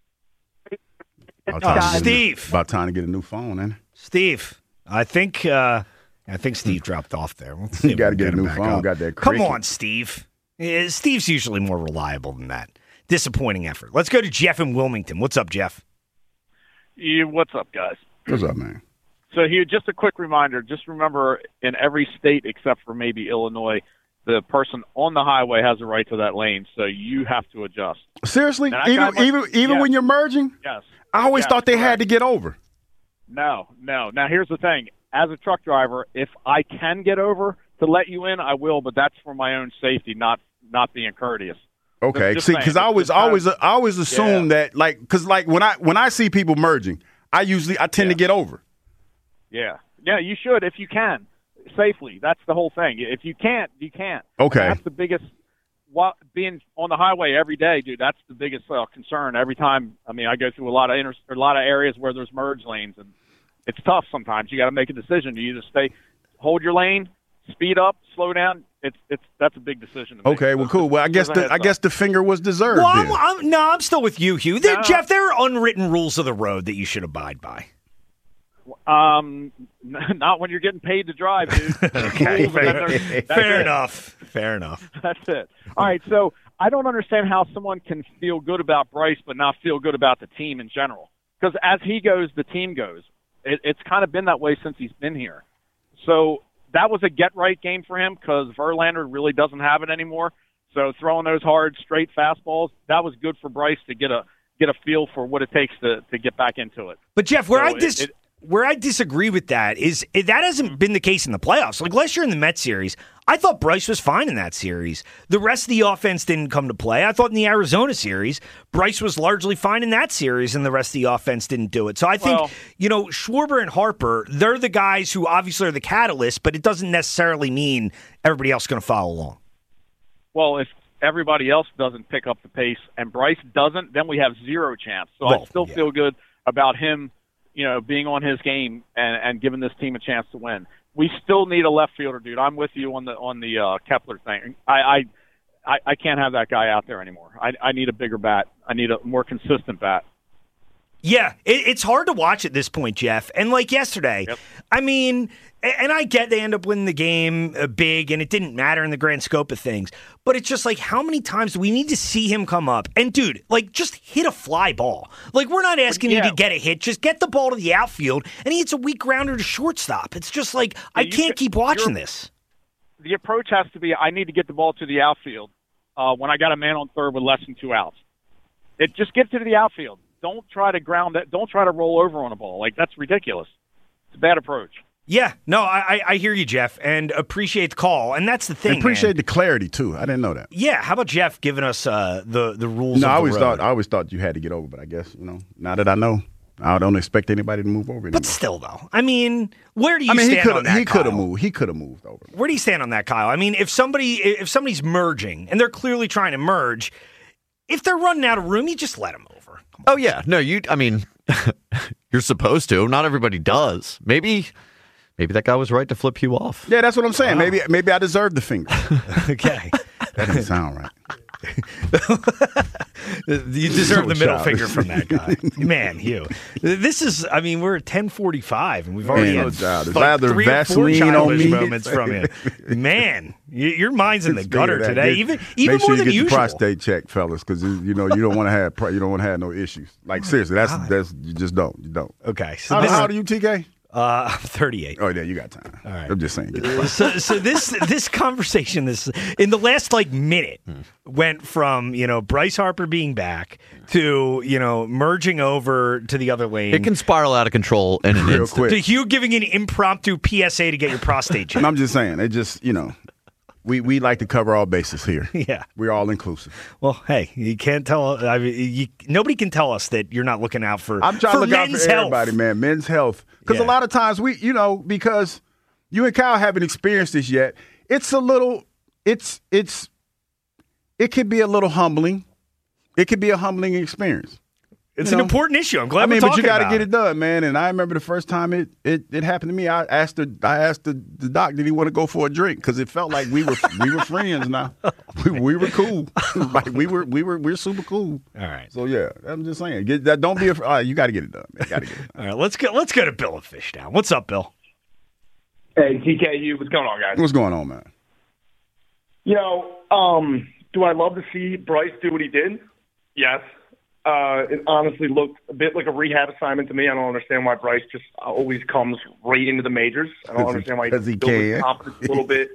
About Oh, time to get a- Steve. About time to get a new phone, ain't it? Steve, I think uh, I think Steve dropped off there. Let's see You if got to we get a can him new back phone. up. Got that Come cricket. on, Steve. Eh, Steve's usually more reliable than that. Disappointing effort. Let's go to Jeff in Wilmington. What's up, Jeff? You, what's up, guys? What's up, man? So here, just a quick reminder. Just remember, in every state except for maybe Illinois, the person on the highway has a right to that lane, so you have to adjust. Seriously? And I Even kinda- even even yes. when you're merging? Yes. I always Yes, thought they had correct. to get over. No, no. Now, here's the thing. As a truck driver, if I can get over to let you in, I will, but that's for my own safety, not not being courteous. Okay, Just see, saying, because I it's always, just how- always, I always assume Yeah. that, like, because like when I when I see people merging, I usually I tend Yeah. to get over. Yeah. Yeah, you should if you can, safely. That's the whole thing. If you can't, you can't. Okay. And that's the biggest, what, being on the highway every day, dude, that's the biggest uh, concern every time. I mean, I go through a lot of inter- a lot of areas where there's merge lanes, and it's tough sometimes. You got to make a decision. You either stay, hold your lane, speed up, slow down. It's it's that's a big decision to make. Okay, well, cool. Well, I guess Just a the heads I up. guess the finger was deserved. Well, I'm, then. I'm, no, I'm still with you, Hugh. There, No. Jeff, there are unwritten rules of the road that you should abide by. Um, not when you're getting paid to drive, dude. Okay, Rules, and then fair, there's- that's fair it. enough. Fair enough. That's it. All right, so I don't understand how someone can feel good about Bryce but not feel good about the team in general. Because as he goes, the team goes. It, it's kind of been that way since he's been here. So that was a get-right game for him because Verlander really doesn't have it anymore. So throwing those hard, straight fastballs, that was good for Bryce to get a get a feel for what it takes to, to get back into it. But Jeff, where So I it- dis- it- where I disagree with that is that hasn't been the case in the playoffs. Like last year in the Mets series, I thought Bryce was fine in that series. The rest of the offense didn't come to play. I thought in the Arizona series, Bryce was largely fine in that series, and the rest of the offense didn't do it. So I think, Well- you know, Schwarber and Harper, they're the guys who obviously are the catalyst, but it doesn't necessarily mean everybody else is going to follow along. Well, if everybody else doesn't pick up the pace and Bryce doesn't, then we have zero chance. So Well, I still yeah. feel good about him, you know, being on his game and, and giving this team a chance to win. We still need a left fielder, dude. I'm with you on the on the uh, Kepler thing. I, I I I can't have that guy out there anymore. I I need a bigger bat. I need a more consistent bat. Yeah, it, it's hard to watch at this point, Jeff. And like yesterday, Yep. I mean, a- and I get they end up winning the game uh, big, and it didn't matter in the grand scope of things. But it's just like, how many times do we need to see him come up? And dude, like, just hit a fly ball. Like, we're not asking Yeah. you to get a hit. Just get the ball to the outfield, and he hits a weak grounder to shortstop. It's just like, I you can't could- keep watching you're- this. The approach has to be: I need to get the ball to the outfield uh, when I got a man on third with less than two outs. It just get to the outfield. Don't try to ground that. Don't try to roll over on a ball. Like that's ridiculous. It's a bad approach. Yeah, no, I, I I hear you, Jeff, and appreciate the call. And that's the thing, And appreciate man. the clarity too. I didn't know that. Yeah, how about Jeff giving us uh, the, the rules No, of I the always road? thought I always thought you had to get over, but I guess you know now that I know, I don't expect anybody to move over anymore. But still, though, I mean, where do you I mean, he stand could on that? he could have Kyle? moved. He could have moved over. Where do you stand on that, Kyle? I mean, if somebody if somebody's merging and they're clearly trying to merge, if they're running out of room, you just let them over. Oh yeah, no, you. I mean, you're supposed to. Not everybody does. Maybe, maybe that guy was right to flip you off. Yeah, that's what I'm saying. Maybe maybe I deserve the finger. Okay. That doesn't sound right. You deserve No the middle shot. finger from that guy. Man, Hugh. This is, I mean, we're at ten forty-five, and we've already Man, had no doubt. It's like either three or four Vaseline on childish me. moments from you. Man, you, your mind's in the Speaking gutter of that, today, get- even even make sure more you than get usual. the prostate check, fellas, because you know you don't want to have pro- you don't want to have no issues. Like seriously, that's that's you just don't you don't. Okay, so How, this, how old are you, T K? uh, I'm thirty-eight. Oh yeah, you got time. All right. I'm just saying. Get the prostate. so so this this conversation this in the last like minute went from you know Bryce Harper being back to you know merging over to the other lane. It can spiral out of control in an Real instant. quick. to Hugh giving an impromptu P S A to get your prostate checked. And I'm just saying, it just you know, we we like to cover all bases here. Yeah. We're all inclusive. Well, hey, you can't tell. I mean, you, nobody can tell us that you're not looking out for. I'm trying for to look out men's for health. everybody, man. Men's health, because Yeah. a lot of times we, you know, because you and Kyle haven't experienced this yet. It's a little, it's it's, it could be a little humbling. It could be a humbling experience. It's You an know? important issue. I'm glad I mean, we're but you talking got to about get it done, man. And I remember the first time it it, it happened to me. I asked the I asked the, the doc, did he want to go for a drink? Because it felt like we were we were friends now. We, we were cool. Like we were we were we're super cool. All right. So yeah, I'm just saying. Get that. Don't be afraid. Uh, you got to get it done. Man. Got to get it done. All right, let's go. Let's go to Bill of Fishtown. What's up, Bill? Hey, T K U, what's going on, guys? What's going on, man? You know, um, do I love to see Bryce do what he did? Yes. Uh, it honestly looked a bit like a rehab assignment to me. I don't understand why Bryce just always comes right into the majors. I don't understand why he, Because he builds his can. confidence a little bit.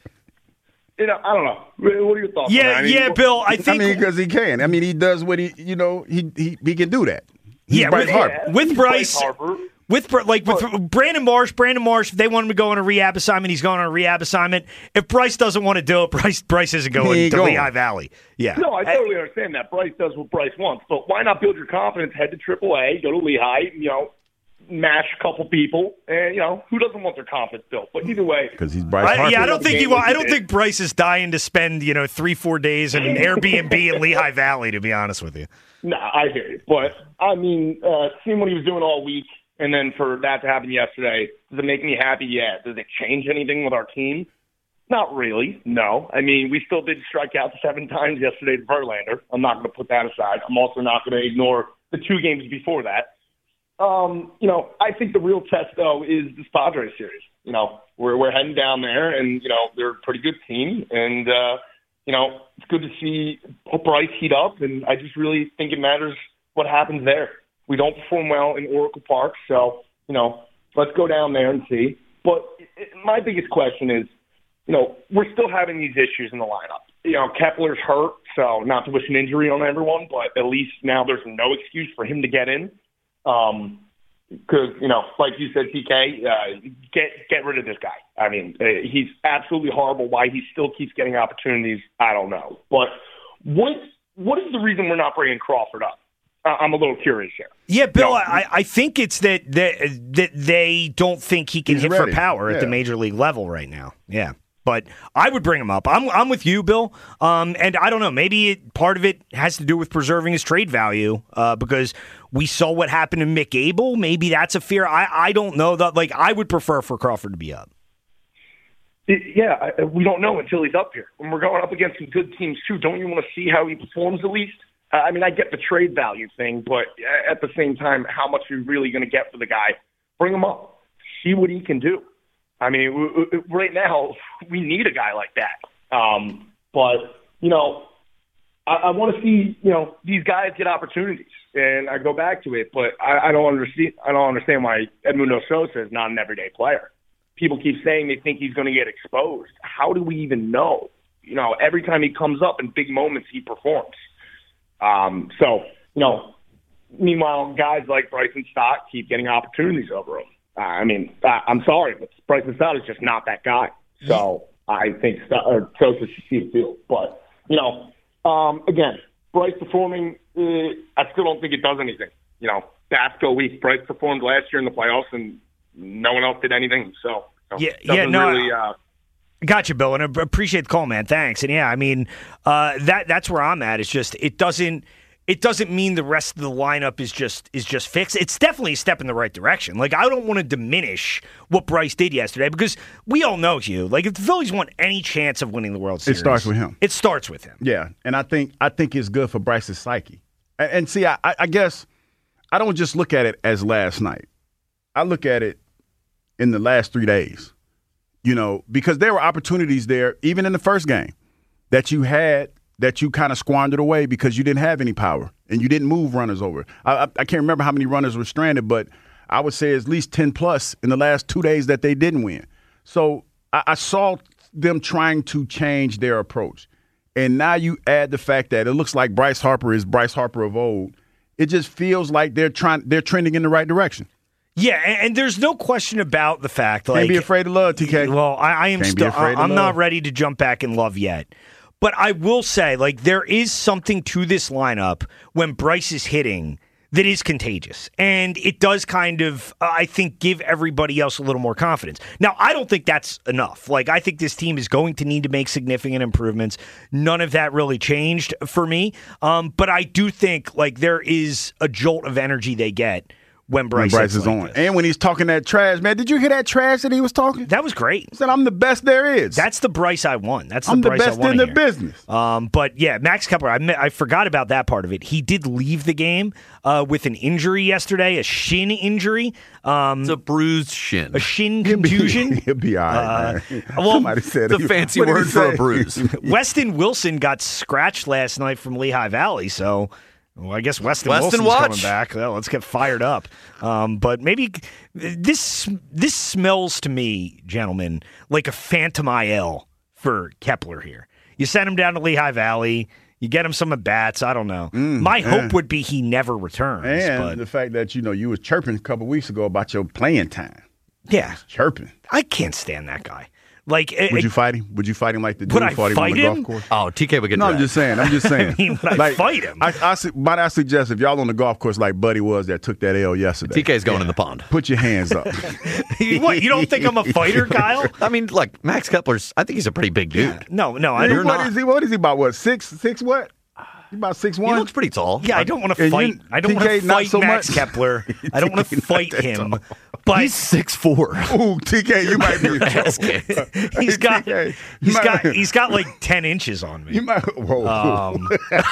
You know, I don't know. What are your thoughts? on Yeah, that? I mean, yeah, what- Bill. I I think. mean, because he can. I mean, he does what he, you know, he he, he can do that. He's Yeah, Bryce with- Harper. Yeah, with he's Bryce- Harper. With Br- like with Brandon Marsh, Brandon Marsh, if they want him to go on a rehab assignment, he's going on a rehab assignment. If Bryce doesn't want to do it, Bryce Bryce isn't He going ain't to going. Lehigh Valley. Yeah. No, I totally understand that. Bryce does what Bryce wants, but why not build your confidence, head to triple A, go to Lehigh, you know, mash a couple people, and, you know, who doesn't want their confidence built? But either way, Because he's Bryce I, Harper. yeah, I don't think he. wa- I don't did. think Bryce is dying to spend you know three four days in an Airbnb in Lehigh Valley. To be honest with you. No, I hear you. But, I mean, uh, seeing what he was doing all week, and then for that to happen yesterday, does it make me happy? Yeah. Does it change anything with our team? Not really, no. I mean, we still did strike out seven times yesterday to Verlander. I'm not going to put that aside. I'm also not going to ignore the two games before that. Um, you know, I think the real test, though, is this Padres series. You know, we're we're heading down there, and, you know, they're a pretty good team. And, uh, you know, it's good to see Bryce heat up, and I just really think it matters what happens there. We don't perform well in Oracle Park, so, you know, let's go down there and see. But it, my biggest question is, you know, we're still having these issues in the lineup. You know, Kepler's hurt, so not to wish an injury on everyone, but at least now there's no excuse for him to get in. Um, because, you know, like you said, T K, uh, get get rid of this guy. I mean, uh, he's absolutely horrible. Why he still keeps getting opportunities, I don't know. But what what is the reason we're not bringing Crawford up? Uh, I'm a little curious here. Yeah, Bill, No. I, I think it's that, that that they don't think he can He's hit ready. for power at the Yeah. major league level right now. Yeah. But I would bring him up. I'm I'm with you, Bill. Um, and I don't know. Maybe it, part of it has to do with preserving his trade value uh, because we saw what happened to Mick Abel. Maybe that's a fear. I, I don't know. That like I would prefer for Crawford to be up. It- yeah, I, we don't know until he's up here. When we're going up against some good teams, too, don't you want to see how he performs at least? Uh, I mean, I get the trade value thing, but at the same time, how much are you really going to get for the guy? Bring him up. See what he can do. I mean, w- w- right now, we need a guy like that. Um, but, you know, I, I want to see, you know, these guys get opportunities. And I go back to it, but I, I don't understand I don't understand why Edmundo Sosa is not an everyday player. People keep saying they think he's going to get exposed. How do we even know? You know, every time he comes up in big moments, he performs. Um, so, you know, meanwhile, guys like Bryson Stott keep getting opportunities over him. Uh, I mean, I, I'm sorry, but Bryson Stott is just not that guy. So I think Stott, or Sosa should see the field. But, you know, um, again, Bryce performing, uh, I still don't think it does anything. You know, that's go week. Bryce performed last year in the playoffs, and no one else did anything. So, so Yeah, it doesn't yeah, no, really, uh, Gotcha, Bill, and I appreciate the call, man. Thanks. And yeah, I mean, uh, that that's where I'm at. It's just it doesn't it doesn't mean the rest of the lineup is just is just fixed. It's definitely a step in the right direction. Like, I don't want to diminish what Bryce did yesterday because we all know, Hugh, like, if the Phillies want any chance of winning the World Series, it starts with him. It starts with him. Yeah, and I think I think it's good for Bryce's psyche. And, and see, I, I guess I don't just look at it as last night. I look at it in the last three days, you know, because there were opportunities there, even in the first game, that you had that you kind of squandered away because you didn't have any power and you didn't move runners over. I, I, I can't remember how many runners were stranded, but I would say at least ten plus in the last two days that they didn't win. So I, I saw them trying to change their approach. And now you add the fact that it looks like Bryce Harper is Bryce Harper of old. It just feels like they're trying, they're trending in the right direction. Yeah, and, and there's no question about the fact. Like, can't be afraid of love, T K. Well, I, I am Can't still. be afraid of I'm love. not ready to jump back in love yet. But I will say, like, there is something to this lineup when Bryce is hitting that is contagious. And it does kind of, uh, I think, give everybody else a little more confidence. Now, I don't think that's enough. Like, I think this team is going to need to make significant improvements. None of that really changed for me. Um, but I do think, like, there is a jolt of energy they get when Bryce, when Bryce is like on. this. And when he's talking that trash, man, did you hear that trash that he was talking? That was great. He said, I'm the best there is. That's the Bryce I won. That's the I'm the Bryce best I in wanna the hear. business. Um, but yeah, Max Kepler, I, I forgot about that part of it. He did leave the game uh, with an injury yesterday, a shin injury. Um, It's a bruised shin. A shin contusion. He'll be all right, Uh, man. well, Somebody said It's it. a fancy What did he word for a say? bruise. Weston Wilson got scratched last night from Lehigh Valley, so well, I guess Weston, Weston Wilson's watch. coming back. Well, let's get fired up. Um, but maybe this this smells to me, gentlemen, like a phantom I L for Kepler here. You send him down to Lehigh Valley. You get him some at bats. I don't know. Mm, My yeah. hope would be he never returns. And but the fact that, you know, you was chirping a couple weeks ago about your playing time. yeah, Chirping. I can't stand that guy. Like, Would it, you fight him? Would you fight him like the Would dude I fought him on fight the him? golf course? Oh, T K would get No, I'm dragged. just saying. I'm just saying. I mean, would I fight him? I, I, su- might I suggest if y'all on the golf course like Buddy was that took that L yesterday. T K's going in the pond. Put your hands up. what? You don't think I'm a fighter, Kyle? I mean, like, Max Kepler's, I think he's a pretty big dude. No, no, I What don't. is he? What is he about? What six? Six? What? He about six He one. looks pretty tall. Yeah, I don't want to And fight. you- I don't want T K to not fight so Max much? Kepler. I don't want T to K fight not that him. tall. But He's six four. Ooh, T K, you might be. he's got T K, he's you got might- he's got like ten inches on You me. might. Whoa. Um,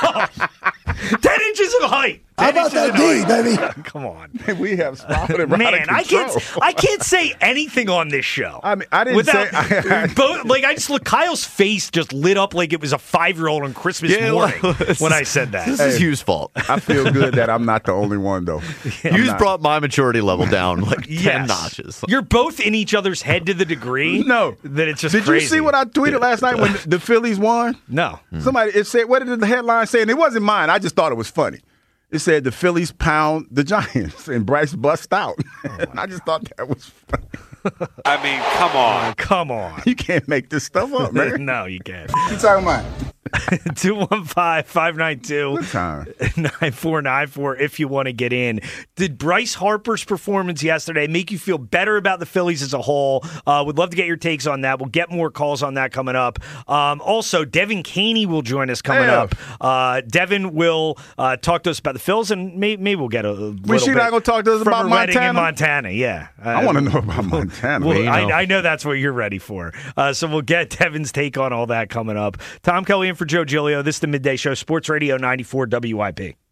ten inches of height. How about that D, baby? Come on, we have spiraled and man. out of I can't. control. I can't say anything on this show. I mean, I didn't Without, say. both, like I just look. Kyle's face just lit up like it was a five year old on Christmas Yeah, morning well, this when is- I said that. This is Hugh's fault. I feel good that I'm not the only one, though. I'm Hugh's not. brought my maturity level down like ten Yes. notches. You're both in each other's head to the degree No. that it's just Did crazy. you see what I tweeted last night when the Phillies won? No. Somebody, it said, what did the headline say? And it wasn't mine. I just thought it was funny. It said the Phillies pound the Giants and Bryce bust out. And I just thought that was funny. I mean, come on. Come on. You can't make this stuff up, man. No, you can't. You talking about? two one five, five nine two, Good time. nine four nine four if you want to get in. Did Bryce Harper's performance yesterday make you feel better about the Phillies as a whole? Uh, would love to get your takes on that. We'll get more calls on that coming up. Um, also, Devin Caney will join us coming Yeah. up. Uh, Devin will uh, talk to us about the Phils, and may, maybe we'll get a, a little she bit not gonna talk to us from about her wedding in Montana? Montana. Yeah, uh, I want to know about Montana. Well, We I, know. I know that's what you're ready for. Uh, so we'll get Devin's take on all that coming up. Tom Kelly in for Joe Giglio. This is the Midday Show, Sports Radio ninety-four W I P.